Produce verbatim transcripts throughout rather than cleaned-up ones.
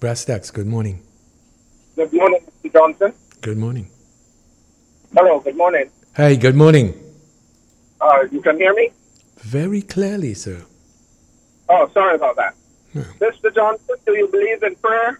Brastax, good morning. Good morning, Mister Johnson. Good morning. Hello, good morning. Hi, good morning. Uh, you can hear me? Very clearly, sir. Oh, sorry about that. Yeah. Mister Johnson, do you believe in prayer?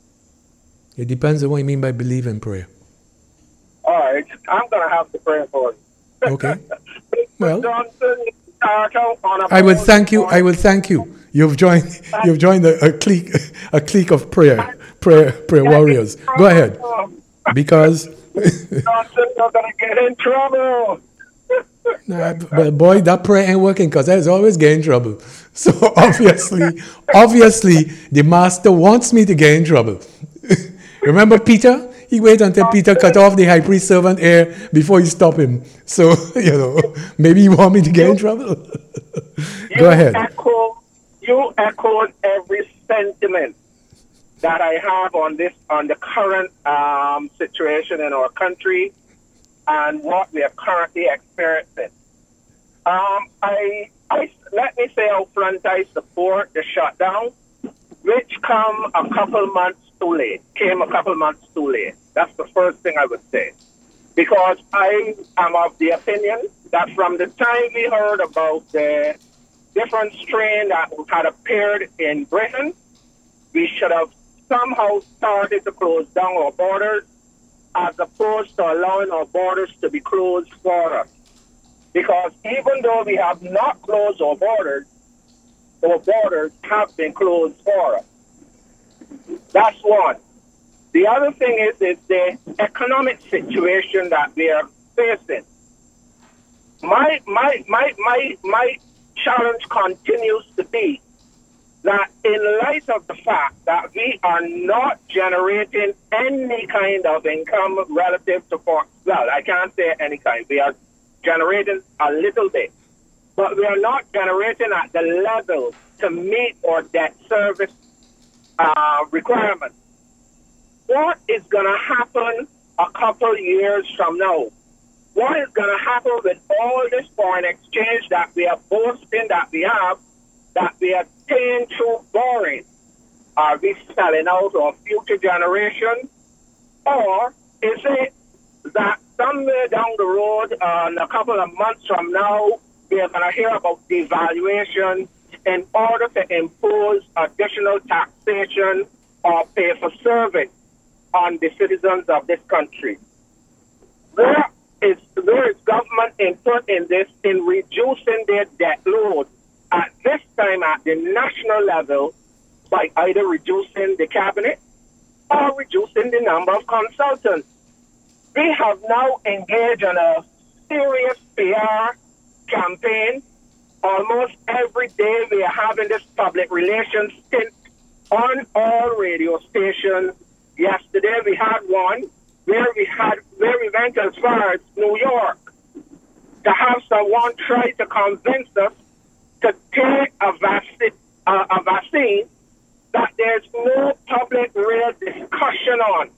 It depends on what you mean by believe in prayer. All right, I'm going to have to pray for you. Okay. Mister Well, Johnson, start out on a I will phone thank you. on- I will thank you. You've joined. You've joined a, a clique, a clique of prayer, prayer, prayer warriors. Go ahead, because. Johnson, you're going to get in trouble. Nah, but boy, that prayer ain't working because I was always getting in trouble. So obviously, obviously, the master wants me to get in trouble. Remember Peter? He waited until Peter cut off the high priest servant ear before he stopped him. So, you know, maybe he want me to get in trouble. Go You ahead. Echo, you echoed every sentiment that I have on this, on the current um, situation in our country and what we are currently experiencing. Um, I, I, let me say out front, I support the shutdown, which come a couple months too late, came a couple months too late. That's the first thing I would say. Because I am of the opinion that from the time we heard about the different strain that had appeared in Britain, we should have somehow started to close down our borders as opposed to allowing our borders to be closed for us. Because even though we have not closed our borders, our borders have been closed for us. That's one. The other thing is, is the economic situation that we are facing. My, my, my, my, my challenge continues to be that in light of the fact that we are not generating any kind of income relative to, for, well, I can't say any kind. We are generating a little bit, but we are not generating at the level to meet our debt service uh, requirements. What is going to happen a couple years from now? What is going to happen with all this foreign exchange that we are boasting that we have, that we are paying through borrowing? Are we selling out our future generations? Or is it that somewhere down the road, uh, in a couple of months from now, we are going to hear about devaluation in order to impose additional taxation or pay for service on the citizens of this country? Where is, where is government input in this in reducing their debt load at this time at the national level by either reducing the cabinet or reducing the number of consultants? We have now engaged in a serious P R campaign. Almost every day we are having this public relations stint on all radio stations. Yesterday we had one where we had where we went as far as New York to have someone try to convince us to take a vaccine, uh, a vaccine that there's no public real discussion on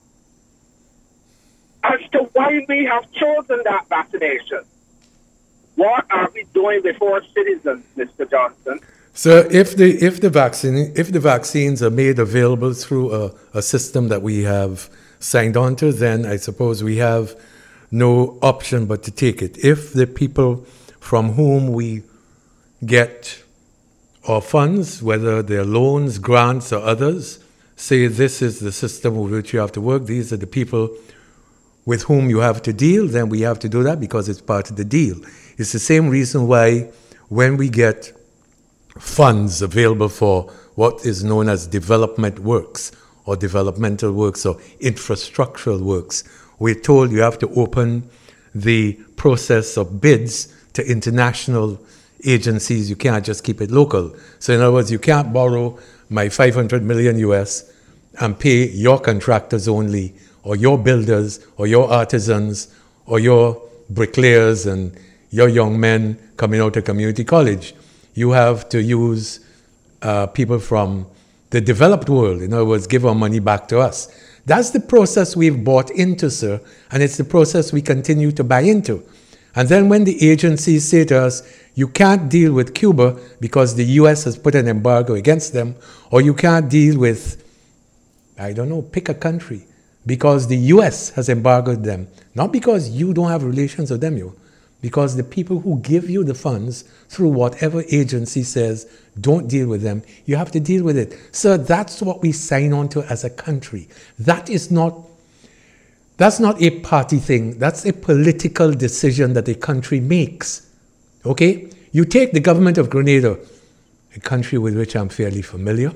as to why we have chosen that vaccination. What are we doing before citizens, Mister Johnson? So if the if the vaccine if the vaccines are made available through a, a system that we have signed on to, then I suppose we have no option but to take it. If the people from whom we get our funds, whether they're loans, grants, or others, say this is the system with which you have to work, these are the people with whom you have to deal, then we have to do that because it's part of the deal. It's the same reason why when we get funds available for what is known as development works or developmental works or infrastructural works, we're told you have to open the process of bids to international agencies. You can't just keep it local. So in other words, you can't borrow my five hundred million U S and pay your contractors only, or your builders, or your artisans, or your bricklayers and your young men coming out of community college. You have to use uh, people from the developed world. In other words, give our money back to us. That's the process we've bought into, sir, and it's the process we continue to buy into. And then when the agencies say to us, you can't deal with Cuba because the U S has put an embargo against them, or you can't deal with I don't know, pick a country, because the U S has embargoed them. Not because you don't have relations with them, you, because the people who give you the funds through whatever agency says don't deal with them, you have to deal with it. So that's what we sign on to as a country. That is not, that's not a party thing. That's a political decision that a country makes. Okay? You take the government of Grenada, a country with which I'm fairly familiar.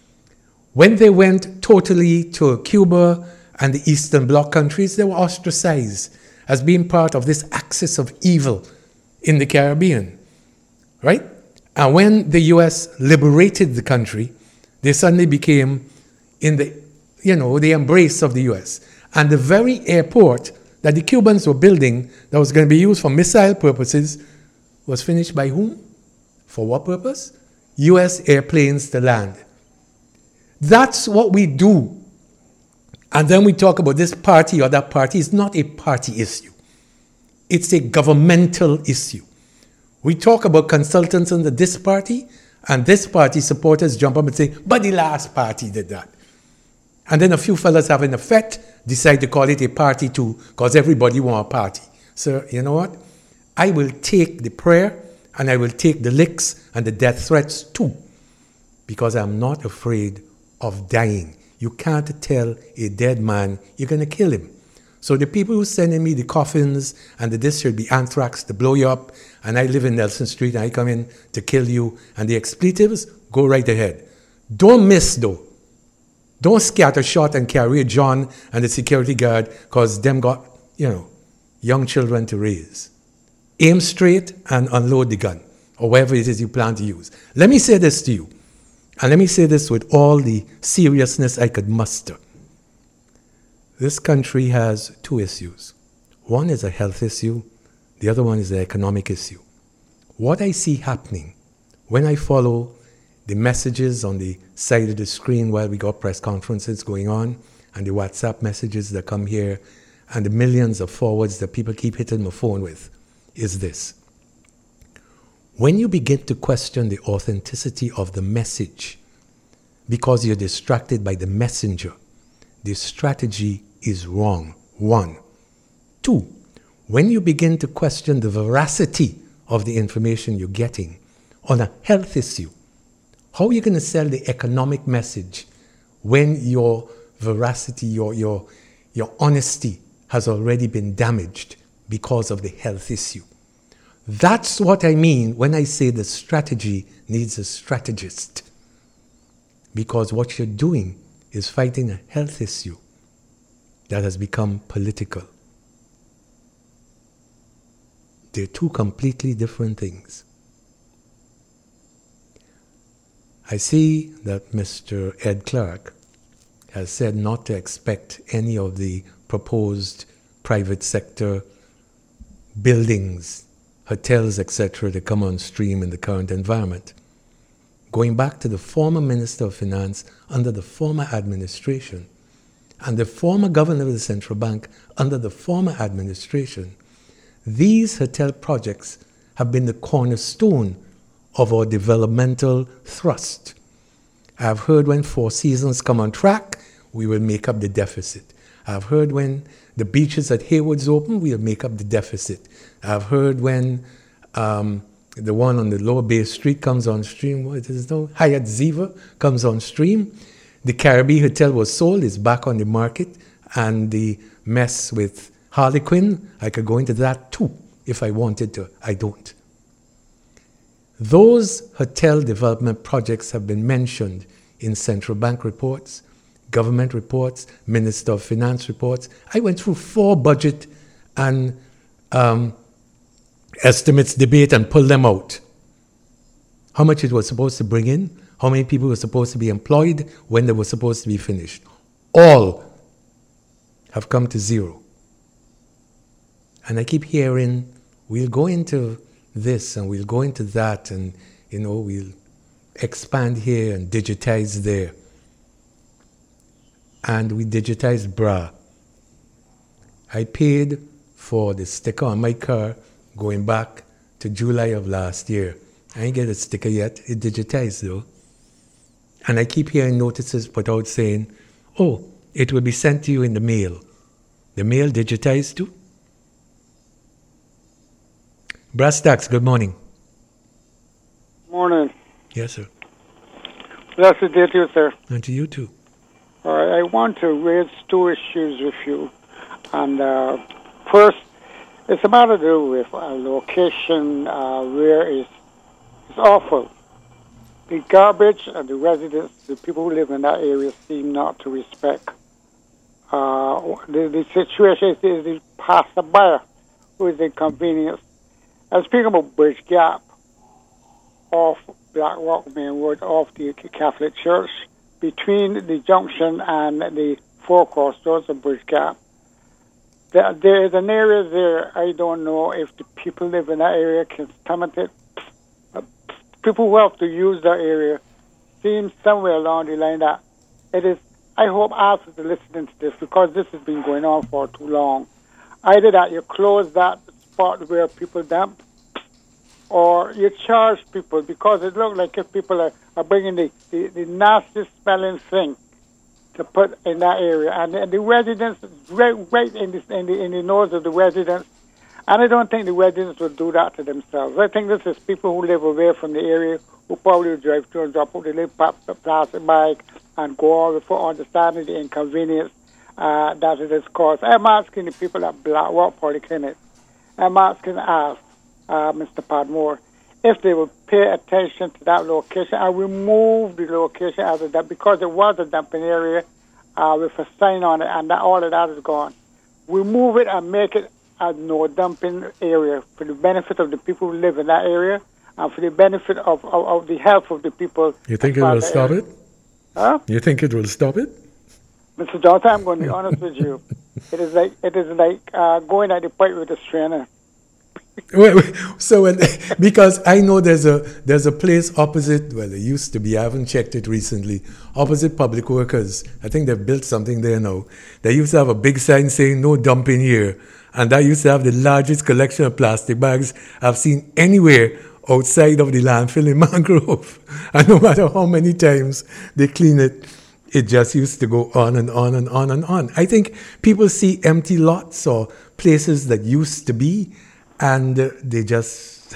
When they went totally to Cuba and the Eastern Bloc countries, they were ostracized as being part of this axis of evil in the Caribbean, right? And when the U S liberated the country, they suddenly became in the, you know, the embrace of the U S. And the very airport that the Cubans were building that was going to be used for missile purposes was finished by whom? For what purpose? U S airplanes to land. That's what we do. And then we talk about this party or that party. It's not a party issue. It's a governmental issue. We talk about consultants under this party, and this party supporters jump up and say, but the last party did that. And then a few fellas having a fet decide to call it a party too, because everybody want a party. So, you know what? I will take the prayer, and I will take the licks and the death threats too, because I'm not afraid of dying. You can't tell a dead man you're going to kill him. So the people who sending me the coffins and the this should be anthrax to blow you up, and I live in Nelson Street and I come in to kill you, and the expletives, go right ahead. Don't miss though. Don't scatter shot and carry John and the security guard, because them got, you know, young children to raise. Aim straight and unload the gun, or whatever it is you plan to use. Let me say this to you, and let me say this with all the seriousness I could muster. This country has two issues. One is a health issue. The other one is an economic issue. What I see happening when I follow the messages on the side of the screen while we got press conferences going on, and the WhatsApp messages that come here, and the millions of forwards that people keep hitting my phone with, is this. When you begin to question the authenticity of the message because you're distracted by the messenger, the strategy is wrong. One. Two, when you begin to question the veracity of the information you're getting on a health issue, how are you going to sell the economic message when your veracity, your, your, your honesty has already been damaged because of the health issue? That's what I mean when I say the strategy needs a strategist. Because what you're doing is fighting a health issue that has become political. They're two completely different things. I see that Mister Ed Clark has said not to expect any of the proposed private sector buildings, hotels, et cetera to come on stream in the current environment. Going back to the former Minister of Finance under the former administration and the former Governor of the Central Bank under the former administration, these hotel projects have been the cornerstone of our developmental thrust. I've heard when Four Seasons come on track, we will make up the deficit. I've heard when the beaches at Haywards open, we'll make up the deficit. I've heard when um, the one on the Lower Bay Street comes on stream, what is it now? Hyatt Ziva comes on stream. The Caribbean Hotel was sold, it's back on the market, and the mess with Harlequin, I could go into that too if I wanted to. I don't. Those hotel development projects have been mentioned in central bank reports, government reports, Minister of Finance reports. I went through four budget and um, estimates debate and pulled them out. How much it was supposed to bring in, how many people were supposed to be employed, when they were supposed to be finished. All have come to zero. And I keep hearing, we'll go into this and we'll go into that and, you know, we'll expand here and digitize there. And we digitized B R A. I paid for the sticker on my car going back to July of last year. I ain't get a sticker yet. It digitized though. And I keep hearing notices put out saying, Oh, it will be sent to you in the mail. The mail digitized too? Brass Tacks, good morning. Morning. Yes, sir. Blessed day to you, sir. And to you too. All right, I want to raise two issues with you. And uh, first, it's a matter to do with a location uh, where it's, it's awful. The garbage and the residents, the people who live in that area, seem not to respect. Uh, the, the situation is, is the passerby who is inconvenienced. I'm speaking about Bridge Gap off Black Rock Main Road, off the Catholic Church, between the junction and the four crossroads of Bridge Gap. There, there is an area there, I don't know if the people live in that area can stomach it. People who have to use that area seems somewhere along the line that it is, I hope after the listening to this, because this has been going on for too long, either that you close that spot where people dump, or you charge people, because it looks like if people are, are bringing the, the, the nasty smelling thing to put in that area, and the, the residents, right, right in, the, in, the, in the nose of the residents, and I don't think the residents would do that to themselves. I think this is people who live away from the area, who probably drive through and drop out the little plastic bag and go all before understanding the inconvenience uh, that it has caused. I'm asking the people at Black Rock Polyclinic, I'm asking us, uh, Mister Padmore, if they would pay attention to that location and remove the location as a dump, because it was a dumping area uh, with a sign on it, and that, all of that is gone. Remove it and make it a no dumping area for the benefit of the people who live in that area and for the benefit of, of, of the health of the people. You think it will stop area. it? Huh? You think it will stop it? Mister Johnson, I'm going to be honest with you. It is like it is like uh, going at the pipe with a strainer. Wait, wait. So, when, because I know there's a there's a place opposite. Well, it used to be. I haven't checked it recently. Opposite Public Workers. I think they've built something there now. They used to have a big sign saying "No dumping here," and that used to have the largest collection of plastic bags I've seen anywhere outside of the landfill in Mangrove. And no matter how many times they clean it, it just used to go on and on and on and on. I think people see empty lots or places that used to be, and uh, they just...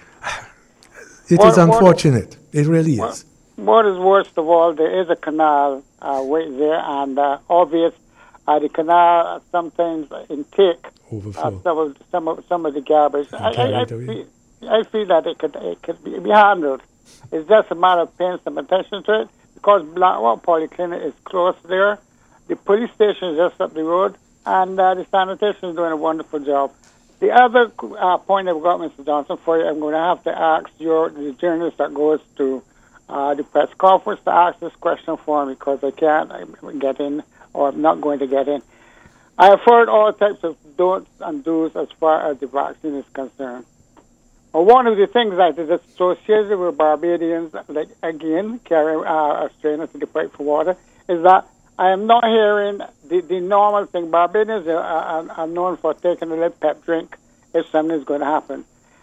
It what, is unfortunate. What, it really is. What, what is worst of all, there is a canal uh, right there, and uh, obvious uh, the canal sometimes intake uh, some, of, some, of, some of the garbage. I, I, I, feel, I feel that it could, it could be, be handled. It's just a matter of paying some attention to it, because Black Rock Polyclinic is close there. The police station is just up the road, and uh, the sanitation is doing a wonderful job. The other uh, point I've got, Mister Johnson, for you, I'm going to have to ask your the journalist that goes to uh, the press conference to ask this question for me, because I can't get in, or I'm not going to get in. I have heard all types of don'ts and do's as far as the vaccine is concerned. Well, one of the things that is associated with Barbadians, like again, carrying uh, a strainer to the pipe for water, is that I am not hearing the, the normal thing. Barbadians are, are, are known for taking a little pep drink if something is going to happen.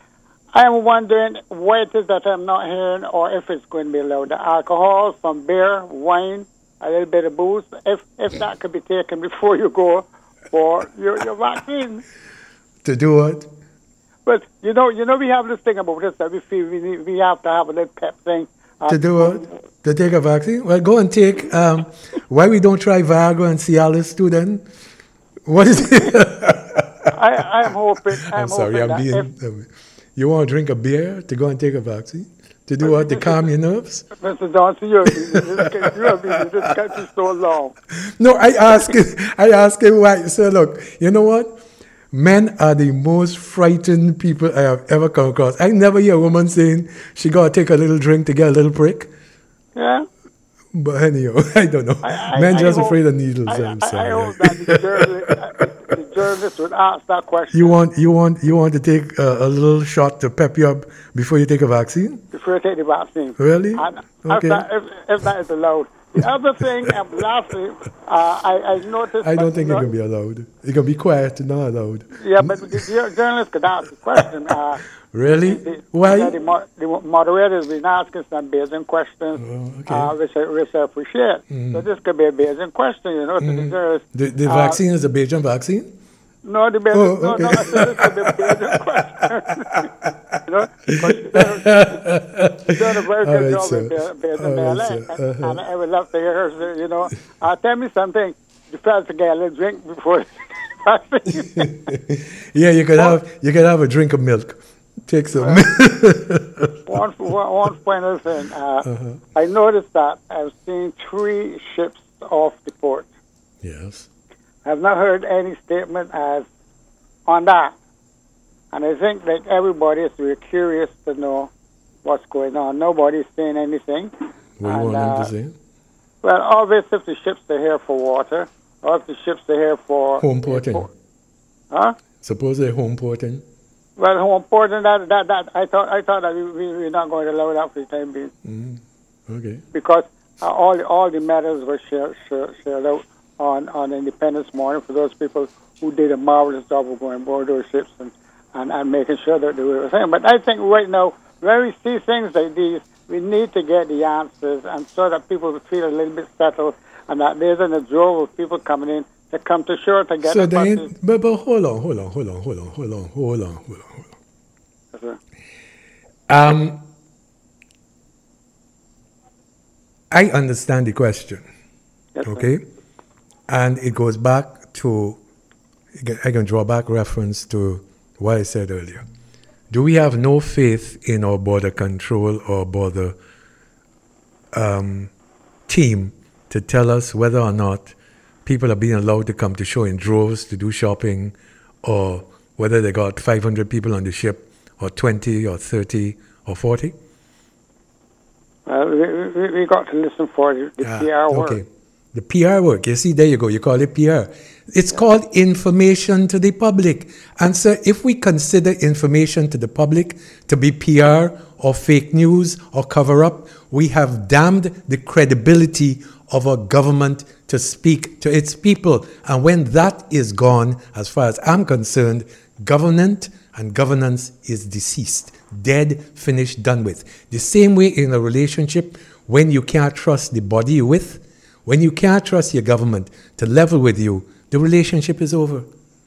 I am wondering why it is that I'm not hearing, or if it's going to be allowed. The alcohol from beer, wine, a little bit of booze, if if that could be taken before you go for your, your vaccine. To do what? But, you know, you know, we have this thing about this, that we feel we, need, we have to have a little pep thing. Uh, to do what? To take a vaccine? Well, go and take. Um, why we don't try Viagra and Cialis too then? What is it? I, I'm hoping. I'm, I'm sorry, hoping I'm being. If, um, you want to drink a beer to go and take a vaccine? To do what? To calm your nerves? Mister Johnson, you're, you have been in this country so long. No, I ask him, I ask him why. So look, you know what? Men are the most frightened people I have ever come across. I never hear a woman saying she got to take a little drink to get a little prick. Yeah. But anyhow, I don't know. I, I, Men I just hope, afraid of needles. I, I'm I, sorry. I hope that the journalist, the journalist would ask that question. You want, you want, you want to take a, a little shot to pep you up before you take a vaccine? Before you take the vaccine. Really? And Okay. If that, if, if that is allowed. The other thing, and lastly, uh, I, I noticed... I don't think it can be allowed. It can be quiet, not allowed. Yeah, but the journalist could ask the question. Uh, Really? The, Why? The, mo- the moderator's been asking some basic questions, Oh, okay. uh, which, I, which I appreciate. Mm. So this could be a basic question, you know, to Mm. the journalists. The, the Uh, vaccine is a Beijing vaccine? No, the basic, Oh, no, okay. no, I said this could be a basic question. you know, because you've done, you've done a very All good right, job sir. with Be- Beijing All right, Berlin, sir. and, Uh-huh. and I would love to hear her, you know, uh, tell me something. You felt to get a little drink before Yeah, you could have you could have a drink of milk. Take some. one, one, one final thing. Uh, Uh-huh. I noticed that I've seen three ships off the port. Yes. I've not heard any statement as on that. And I think that everybody is really curious to know what's going on. Nobody's saying anything. What do you And, want them uh, to say? Well, obviously, if the ships are here for water, or if the ships are here for... Home porting. for- Huh? Suppose they're home porting. Well, how important that, that, that I thought I thought that we, we, we're not going to allow that for the time being. Mm. Okay. Because uh, all, the, all the medals were shared, shared, shared out on, on Independence Morning for those people who did a marvelous job of going aboard those ships and, and, and making sure that they were the same. But I think right now, when we see things like these, we need to get the answers and so that people will feel a little bit settled and that there's an drove of people coming in to come to shore to get So the then, buses. but, but hold on, hold on, hold on, hold on, hold on, hold on, hold on, hold Yes, sir. on. Um, I understand the question, Yes, sir. okay, and it goes back to. I can draw back reference to what I said earlier. Do we have no faith in our border control or border um, team to tell us whether or not people are being allowed to come to shore in droves to do shopping, or whether they got five hundred people on the ship, or twenty, or thirty, or forty? Well, we, we, we got to listen for the, the Ah, P R work. okay. The P R work. You see, there you go. You call it P R. It's called information to the public. And so if we consider information to the public to be P R or fake news or cover up, we have damned the credibility of our government to speak to its people. And when that is gone, as far as I'm concerned, government and governance is deceased, dead, finished, done with. The same way in a relationship, when you can't trust the body you're with, when you can't trust your government to level with you, the relationship is over.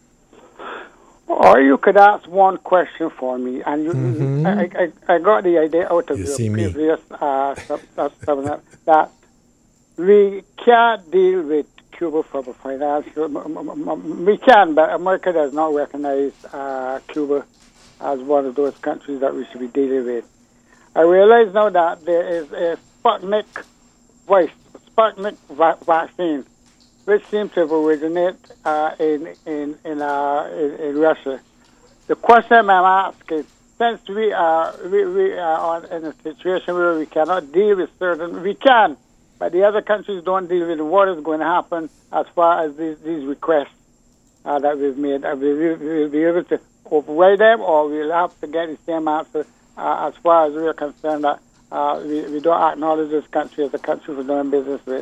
Or you could ask one question for me, and you, Mhm. I, I, I got the idea out of You your see me. previous uh, sub, sub, sub, that we can't deal with Cuba from a financial. m- m- m- We can, but America does not recognize uh, Cuba as one of those countries that we should be dealing with. I realize now that there is a Sputnik voice, Sputnik va- vaccine, which seems to have originated uh, in in in, uh, in in Russia. The question I'm asking, since we are we, we are on, in a situation where we cannot deal with certain, we can, but the other countries don't deal with what is going to happen as far as these these requests uh, that we've made. Uh, we will we'll be able to override them, or we'll have to get the same answer uh, as far as we're concerned that uh, we, we don't acknowledge this country as a country for doing business with.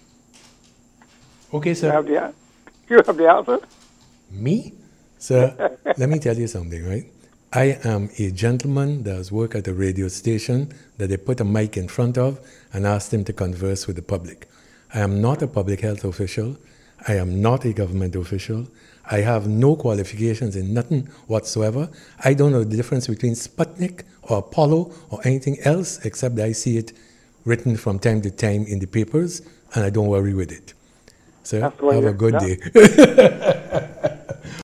Okay, You sir. have the, you have the answer? Me? Sir, let me tell you something, right? I am a gentleman that has worked at a radio station that they put a mic in front of and asked him to converse with the public. I am not a public health official. I am not a government official. I have no qualifications in nothing whatsoever. I don't know the difference between Sputnik or Apollo or anything else except that I see it written from time to time in the papers and I don't worry with it. So That's why have a you- good yeah. day.